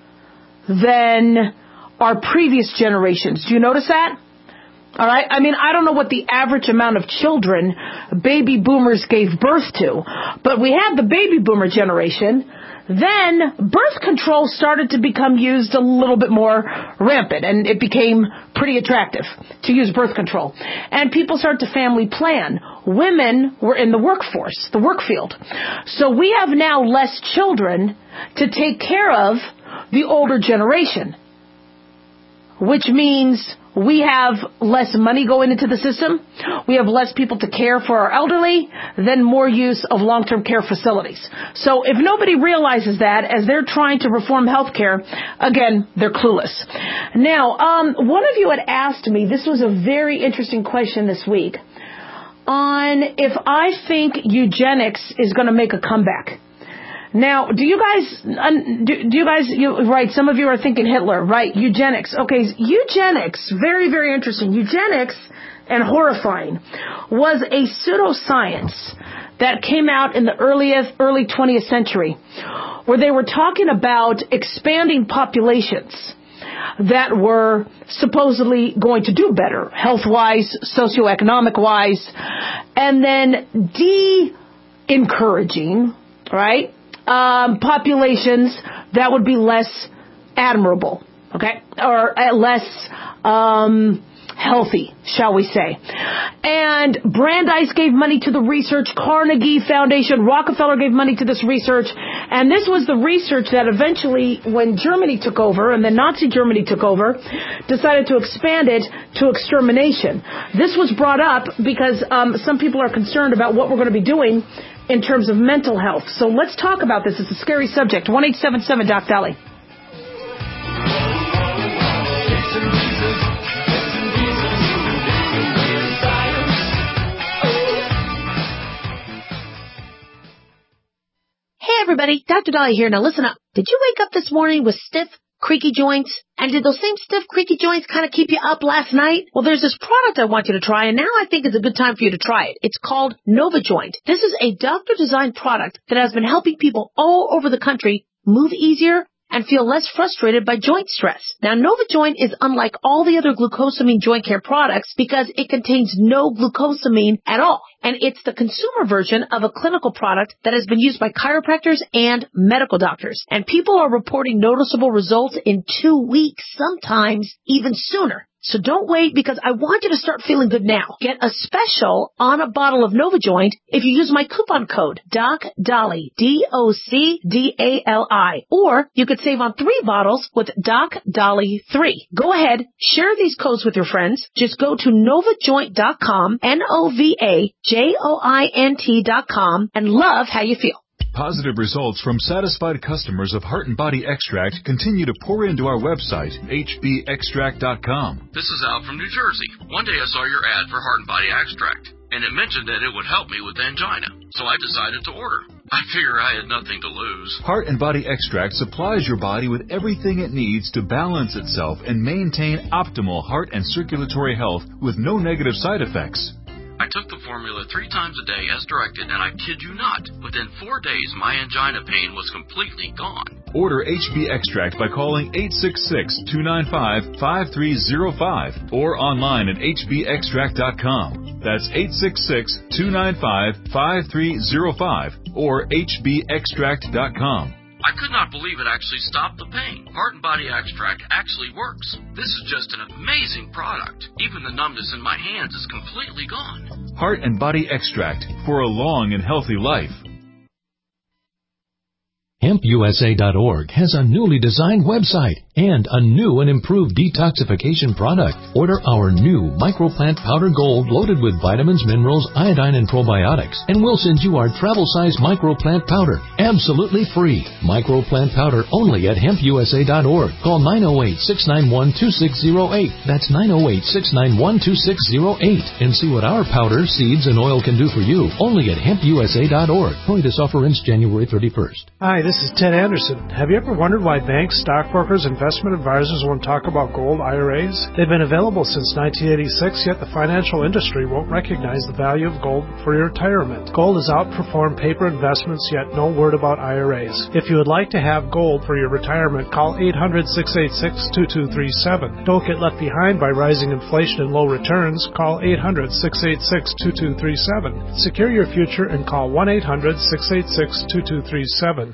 than our previous generations. Do you notice that? All right. I mean, I don't know what the average amount of children baby boomers gave birth to, but we had the baby boomer generation. Then birth control started to become used a little bit more rampant, and it became pretty attractive to use birth control. And people started to family plan. Women were in the workforce, the work field. So we have now less children to take care of the older generation, which means we have less money going into the system. We have less people to care for our elderly, then more use of long-term care facilities. So if nobody realizes that as they're trying to reform healthcare, again, they're clueless. Now, um, one of you had asked me, this was a very interesting question this week, on if I think eugenics is going to make a comeback. Now, do you guys, do, do you guys, you, right, some of you are thinking Hitler, right, eugenics. Okay, eugenics, very, very interesting. Eugenics, and horrifying, was a pseudoscience that came out in the earliest, early twentieth century, where they were talking about expanding populations that were supposedly going to do better, health-wise, socioeconomic-wise, and then de-encouraging, right, Um, populations that would be less admirable, okay, or uh, less um, healthy, shall we say. And Brandeis gave money to the research, Carnegie Foundation, Rockefeller gave money to this research, and this was the research that eventually, when Germany took over, and then Nazi Germany took over, decided to expand it to extermination. This was brought up because um, some people are concerned about what we're going to be doing in terms of mental health. So let's talk about this. It's a scary subject. one eight seven seven Doc Dolly. Hey everybody, Doctor Dolly here. Now listen up. Did you wake up this morning with stiff, creaky joints? And did those same stiff, creaky joints kind of keep you up last night? Well, there's this product I want you to try, and now I think it's a good time for you to try it. It's called NovaJoint. This is a doctor-designed product that has been helping people all over the country move easier and feel less frustrated by joint stress. Now, NovaJoint is unlike all the other glucosamine joint care products because it contains no glucosamine at all. And it's the consumer version of a clinical product that has been used by chiropractors and medical doctors. And people are reporting noticeable results in two weeks, sometimes even sooner. So don't wait, because I want you to start feeling good now. Get a special on a bottle of NovaJoint if you use my coupon code DocDolly, D O C D A L I. Or you could save on three bottles with Doc Dolly three. Go ahead, share these codes with your friends. Just go to novajoint dot com, N O V A J O I N T dot com, and love how you feel. positive results from satisfied customers of Heart and Body Extract continue to pour into our website, H B extract dot com. This is Al from New Jersey. One day I saw your ad for Heart and Body Extract, and it mentioned that it would help me with angina, so I decided to order. I figure I had nothing to lose. Heart and Body Extract supplies your body with everything it needs to balance itself and maintain optimal heart and circulatory health with no negative side effects. I took the formula three times a day as directed, and I kid you not, within four days my angina pain was completely gone. Order H B Extract by calling eight six six, two nine five, five three zero five or online at H B extract dot com. That's eight six six, two nine five, five three zero five or H B extract dot com. I could not believe it actually stopped the pain. Heart and Body Extract actually works. This is just an amazing product. Even the numbness in my hands is completely gone. Heart and Body Extract for a long and healthy life. hemp U S A dot org has a newly designed website and a new and improved detoxification product. Order our new Microplant Powder Gold loaded with vitamins, minerals, iodine, and probiotics, and we'll send you our travel-size Microplant Powder absolutely free. Microplant Powder only at hemp U S A dot org. Call nine oh eight, six nine one, two six oh eight. That's nine oh eight, six nine one, two six oh eight. And see what our powder, seeds, and oil can do for you only at hemp U S A dot org. Only this offer ends January thirty-first. Hi, this is Ted Anderson. Have you ever wondered why banks, stockbrokers, investment advisors won't talk about gold I R As? They've been available since nineteen eighty-six, yet the financial industry won't recognize the value of gold for your retirement. Gold has outperformed paper investments, yet no word about I R As. If you would like to have gold for your retirement, call eight hundred, six eight six, two two three seven. Don't get left behind by rising inflation and low returns. Call eight hundred, six eight six, two two three seven. Secure your future and call one eight hundred, six eight six, two two three seven.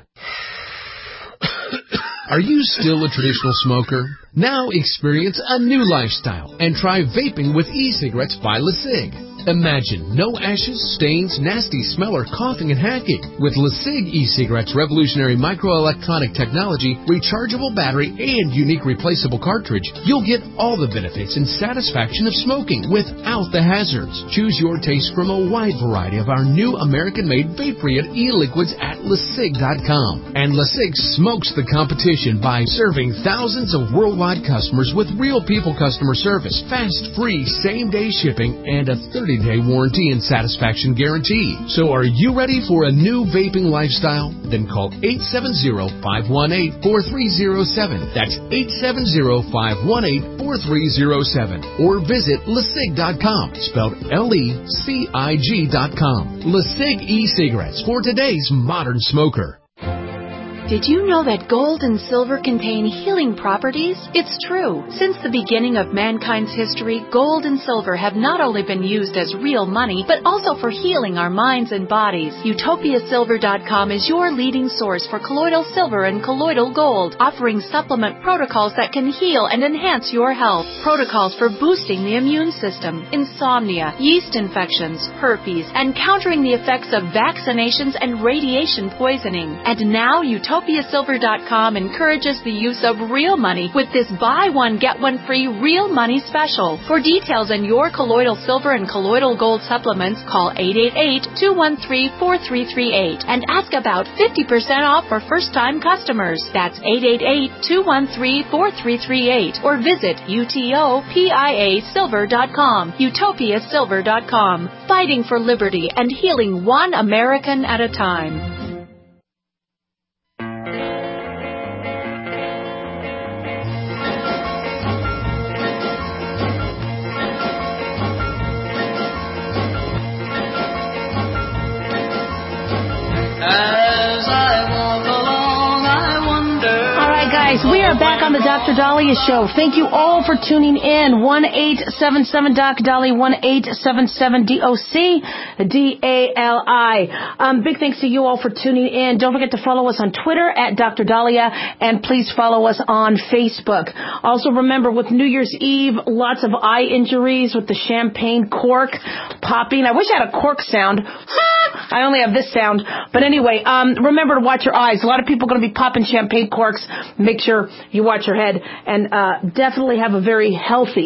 Are you still a traditional smoker? Now experience a new lifestyle and try vaping with e-cigarettes by LeSig. Imagine no ashes, stains, nasty smell, or coughing and hacking. With LeSig e-cigarettes' revolutionary microelectronic technology, rechargeable battery, and unique replaceable cartridge, you'll get all the benefits and satisfaction of smoking without the hazards. Choose your taste from a wide variety of our new American-made vape-free e-liquids at LeSig dot com. And LeSig smokes the competition by serving thousands of worldwide customers with real people customer service, fast, free, same-day shipping, and a thirty-day warranty and satisfaction guarantee. So are you ready for a new vaping lifestyle? Then call eight seven zero, five one eight, four three zero seven. That's eight seven zero, five one eight, four three zero seven. Or visit LeSig dot com, spelled L E C I G dot com. LeSig e-cigarettes for today's modern smoker. Did you know that gold and silver contain healing properties? It's true. Since the beginning of mankind's history, gold and silver have not only been used as real money, but also for healing our minds and bodies. Utopia Silver dot com is your leading source for colloidal silver and colloidal gold, offering supplement protocols that can heal and enhance your health. Protocols for boosting the immune system, insomnia, yeast infections, herpes, and countering the effects of vaccinations and radiation poisoning. And now Utopia Utopia Silver dot com encourages the use of real money with this buy one, get one free real money special. For details on your colloidal silver and colloidal gold supplements, call eight eight eight, two one three, four three three eight and ask about fifty percent off for first-time customers. That's eight eight eight, two one three, four three three eight or visit Utopia Silver dot com. Utopia Silver dot com. Fighting for liberty and healing one American at a time. We are back on the Doctor Dahlia Show. Thank you all for tuning in. one eight seven seven Doc Dahlia, one eight seven seven D O C D A L I. Um, big thanks to you all for tuning in. Don't forget to follow us on Twitter at Doctor Dahlia, and please follow us on Facebook. Also remember, with New Year's Eve, lots of eye injuries with the champagne cork popping. I wish I had a cork sound. I only have this sound. But anyway, um, remember to watch your eyes. A lot of people are going to be popping champagne corks. Make sure you watch your head, and uh, definitely have a very healthy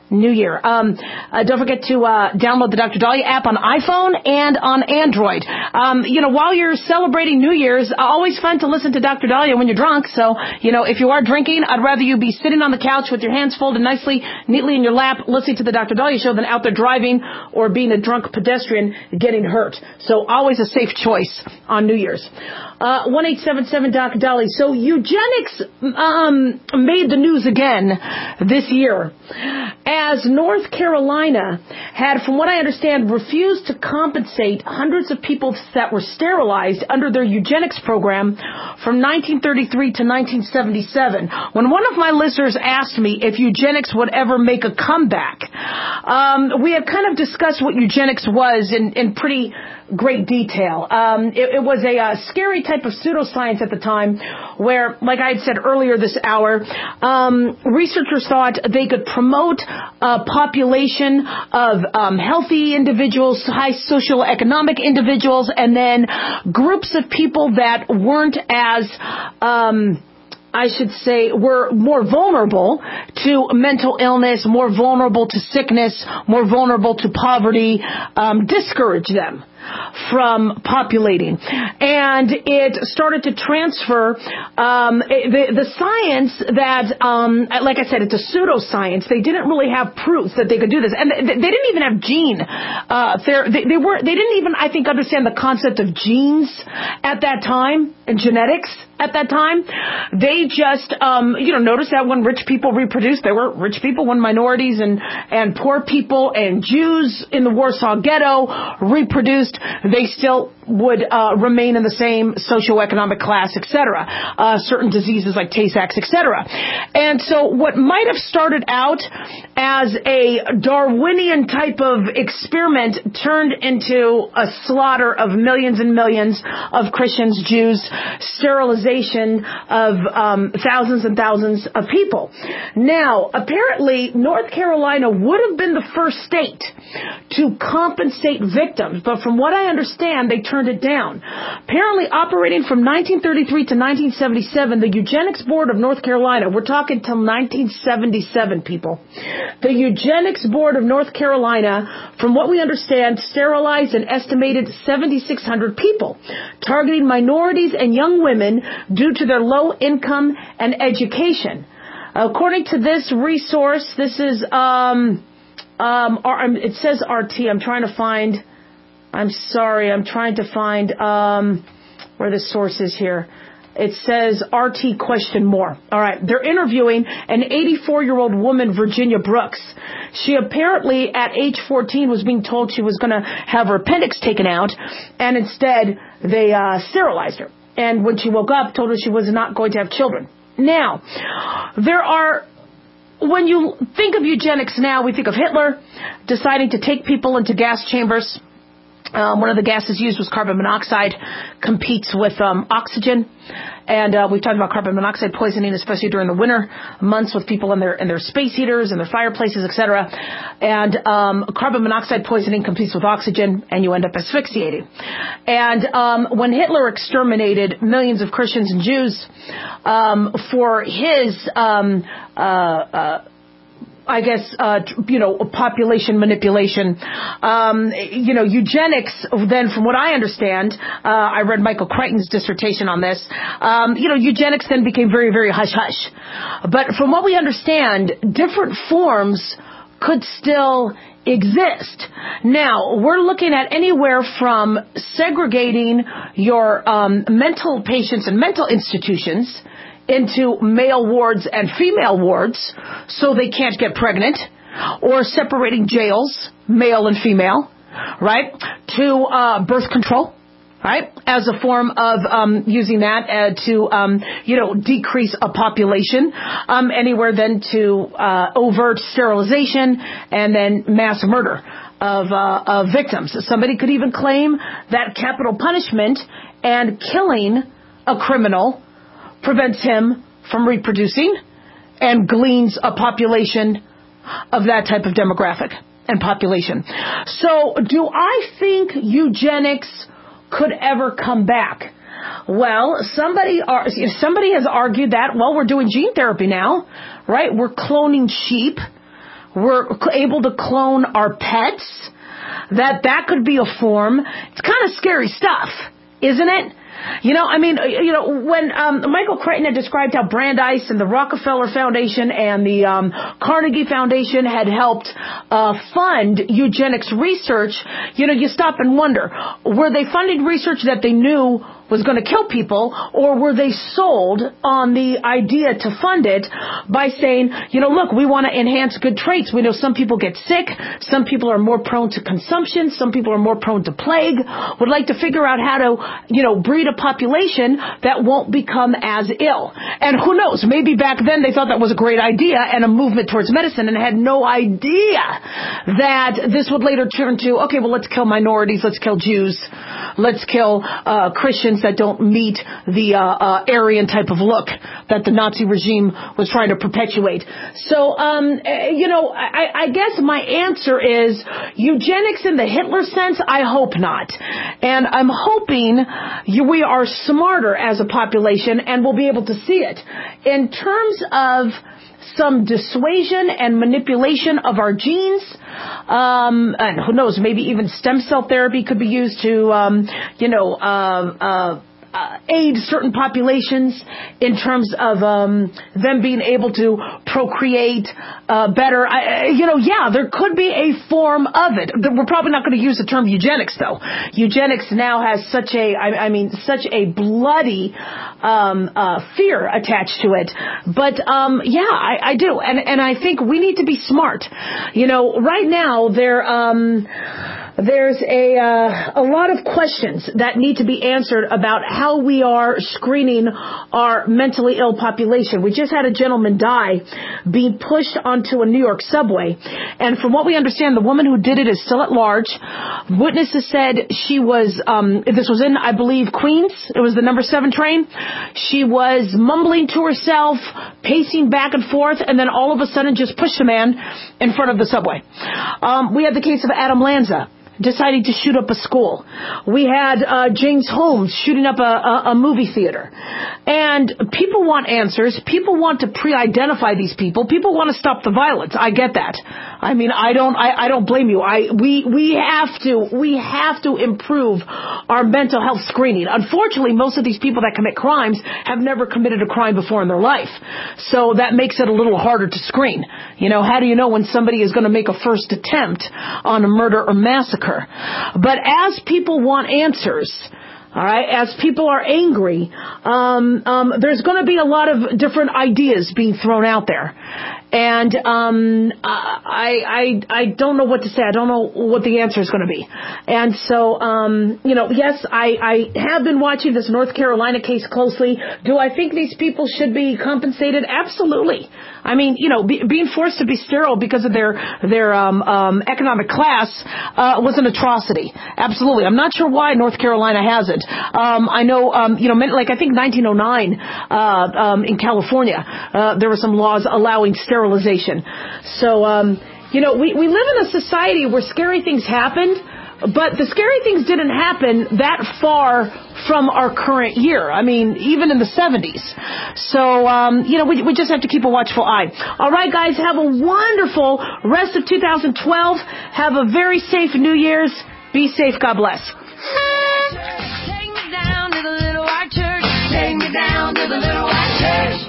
New Year. Um, uh, don't forget to uh, download the Doctor Dahlia app on iPhone and on Android. Um, you know, while you're celebrating New Year's, uh, always fun to listen to Doctor Dahlia when you're drunk. So, you know, if you are drinking, I'd rather you be sitting on the couch with your hands folded nicely, neatly in your lap, listening to the Doctor Dahlia show than out there driving or being a drunk pedestrian getting hurt. So always a safe choice on New Year's. Uh, one eight seven seven Doc Dolly. So eugenics um, made the news again this year, as North Carolina had, from what I understand, refused to compensate hundreds of people that were sterilized under their eugenics program from nineteen thirty-three to nineteen seventy-seven. When one of my listeners asked me if eugenics would ever make a comeback, um, we had kind of discussed what eugenics was in, in pretty great detail. Um, it, it was a uh, scary type of pseudoscience at the time where, like I had said earlier this hour, um, researchers thought they could promote a population of um, healthy individuals, high socioeconomic individuals, and then groups of people that weren't as um I should say, were more vulnerable to mental illness, more vulnerable to sickness, more vulnerable to poverty, um, discourage them from populating. And it started to transfer um, the, the science that, um, like I said, it's a pseudoscience. They didn't really have proof that they could do this. And they, they didn't even have gene. Uh, they, they, were, they didn't even, I think, understand the concept of genes at that time and genetics at that time. They just, um, you know, noticed that when rich people reproduced, there were rich people, when minorities and, and poor people and Jews in the Warsaw Ghetto reproduced, they still would uh, remain in the same socioeconomic class, et cetera. Uh, certain diseases like Tay-Sachs, et cetera. And so what might have started out as a Darwinian type of experiment turned into a slaughter of millions and millions of Christians, Jews, sterilization of um, thousands and thousands of people. Now, apparently, North Carolina would have been the first state to compensate victims, but from what I understand, they turned it down. Apparently, operating from nineteen thirty-three to nineteen seventy-seven, the Eugenics Board of North Carolina, we're talking till nineteen seventy-seven, people. The Eugenics Board of North Carolina, from what we understand, sterilized an estimated seven thousand six hundred people, targeting minorities and young women due to their low income and education. According to this resource, this is, um, um, it says R T. I'm trying to find, I'm sorry, I'm trying to find, um, where the source is here. It says R T question more. All right. They're interviewing an eighty-four-year-old woman, Virginia Brooks. She apparently, at age fourteen, was being told she was going to have her appendix taken out, and instead they uh, sterilized her. And when she woke up, told her she was not going to have children. Now, there are, when you think of eugenics now, we think of Hitler deciding to take people into gas chambers. Um, one of the gases used was carbon monoxide, competes with um, oxygen. And uh, we've talked about carbon monoxide poisoning, especially during the winter months with people in their in their space heaters and their fireplaces, et cetera. And um, carbon monoxide poisoning competes with oxygen, and you end up asphyxiating. And um, when Hitler exterminated millions of Christians and Jews um, for his um, uh, uh, I guess, uh, you know, population manipulation. Um, you know, eugenics, then, from what I understand, uh, I read Michael Crichton's dissertation on this, um, you know, eugenics then became very, very hush-hush. But from what we understand, different forms could still exist. Now, we're looking at anywhere from segregating your um, mental patients and mental institutions into male wards and female wards so they can't get pregnant, or separating jails, male and female, right, to uh, birth control, right, as a form of um, using that uh, to, um, you know, decrease a population, um, anywhere then to uh, overt sterilization and then mass murder of, uh, of victims. Somebody could even claim that capital punishment and killing a criminal prevents him from reproducing and gleans a population of that type of demographic and population. So do I think eugenics could ever come back? Well, somebody are, somebody has argued that, well, we're doing gene therapy now, right? We're cloning sheep. we're able to clone our pets, that that could be a form. It's kind of scary stuff, isn't it? You know, I mean, you know, when um, Michael Crichton had described how Brandeis and the Rockefeller Foundation and the um, Carnegie Foundation had helped uh, fund eugenics research, you know, you stop and wonder, were they funding research that they knew was going to kill people, or were they sold on the idea to fund it by saying, you know, look, we want to enhance good traits. We know some people get sick, some people are more prone to consumption, some people are more prone to plague, would like to figure out how to, you know, breed a population that won't become as ill. And who knows, maybe back then they thought that was a great idea and a movement towards medicine and had no idea that this would later turn to, okay, well, let's kill minorities, let's kill Jews, let's kill uh, Christians that don't meet the uh, uh, Aryan type of look that the Nazi regime was trying to perpetuate. So, um, you know, I, I guess my answer is eugenics in the Hitler sense, I hope not. And I'm hoping you, we are smarter as a population and we'll be able to see it. In terms of some dissuasion and manipulation of our genes, um, and who knows, maybe even stem cell therapy could be used to, um, you know, uh, uh, Uh, aid certain populations in terms of um, them being able to procreate uh, better. I, you know, yeah, there could be a form of it. We're probably not going to use the term eugenics, though. Eugenics now has such a, I, I mean, such a bloody um, uh, fear attached to it. But um, yeah, I, I do, and and I think we need to be smart. You know, right now there. Um, There's a uh, a lot of questions that need to be answered about how we are screening our mentally ill population. We just had a gentleman die being pushed onto a New York subway. And from what we understand, the woman who did it is still at large. Witnesses said she was, um, this was in, I believe, Queens. It was the number seven train. She was mumbling to herself, pacing back and forth, and then all of a sudden just pushed a man in front of the subway. Um, we had the case of Adam Lanza deciding to shoot up a school. We had uh, James Holmes shooting up a, a, a movie theater. And people want answers. People want to pre-identify these people. People want to stop the violence. I get that. I mean, I don't, I, I don't blame you. I, we, we have to, we have to improve our mental health screening. Unfortunately, most of these people that commit crimes have never committed a crime before in their life. So that makes it a little harder to screen. You know, how do you know when somebody is going to make a first attempt on a murder or massacre? But as people want answers, all right, as people are angry, um, um, there's going to be a lot of different ideas being thrown out there. And um, I, I, I don't know what to say. I don't know what the answer is going to be. And so, um, you know, yes, I, I have been watching this North Carolina case closely. Do I think these people should be compensated? Absolutely. I mean, you know, be, being forced to be sterile because of their their um, um, economic class uh, was an atrocity. Absolutely. I'm not sure why North Carolina has it. Um, I know, um, you know, like I think nineteen oh nine uh, um, in California, uh, there were some laws allowing sterilization. So, um, you know, we, we live in a society where scary things happened, but the scary things didn't happen that far from our current year. I mean, even in the seventies. So, um, you know, we, we just have to keep a watchful eye. All right, guys, have a wonderful rest of two thousand twelve. Have a very safe New Year's. Be safe. God bless. Take me down to the little white church. Take me down to the little white church.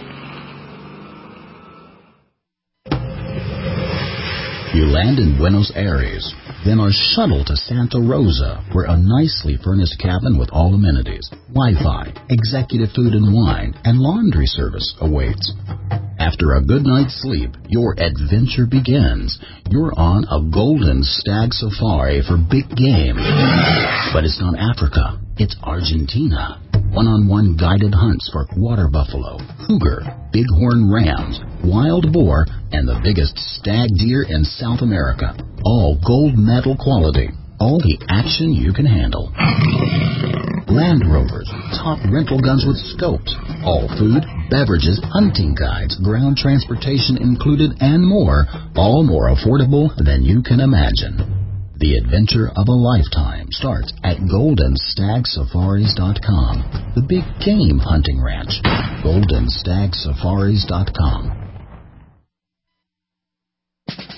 You land in Buenos Aires, then are shuttled to Santa Rosa, where a nicely furnished cabin with all amenities, Wi-Fi, executive food and wine, and laundry service awaits. After a good night's sleep, your adventure begins. You're on a golden stag safari for big game. But it's not Africa, it's Argentina. One-on-one guided hunts for water buffalo, cougar, bighorn rams, wild boar, and the biggest stag deer in South America. All gold medal quality. All the action you can handle. Land Rovers, top rental guns with scopes, all food, beverages, hunting guides, ground transportation included, and more, all more affordable than you can imagine. The adventure of a lifetime starts at golden stag safaris dot com, the big game hunting ranch. golden stag safaris dot com.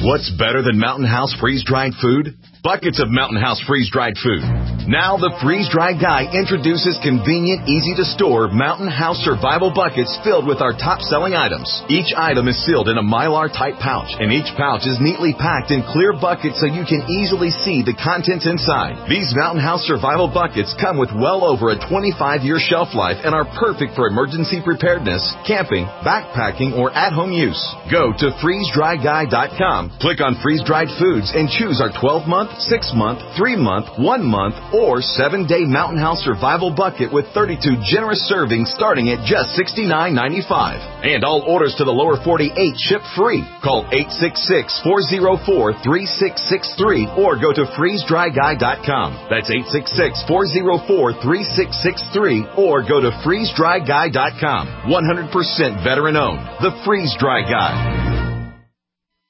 What's better than Mountain House freeze-dried food? Buckets of Mountain House freeze-dried food. Now the freeze-dried guy introduces convenient, easy-to-store Mountain House survival buckets filled with our top-selling items. Each item is sealed in a Mylar-type pouch, and each pouch is neatly packed in clear buckets so you can easily see the contents inside. These Mountain House survival buckets come with well over a twenty-five year shelf life and are perfect for emergency preparedness, camping, backpacking, or at-home use. Go to freeze dry guy dot com, click on freeze-dried foods, and choose our twelve-month, six-month, three-month, one-month, or seven-day Mountain House survival bucket with thirty-two generous servings starting at just sixty-nine ninety-five. And all orders to the lower forty-eight ship free. Call eight six six, four oh four, three six six three or go to freeze dry guy dot com. That's eight six six, four oh four, three six six three or go to freeze dry guy dot com. one hundred percent veteran owned. The Freeze Dry Guy.